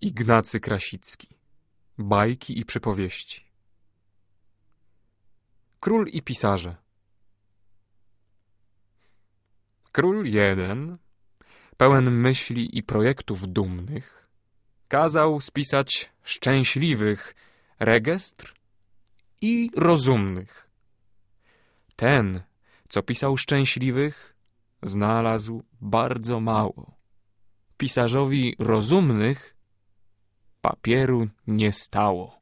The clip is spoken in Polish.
Ignacy Krasicki. Bajki i przypowieści. Król i pisarze. Król jeden, pełen myśli i projektów dumnych, kazał spisać szczęśliwych regestr i rozumnych. Ten, co pisał szczęśliwych, znalazł bardzo mało. Pisarzowi rozumnych papieru nie stało.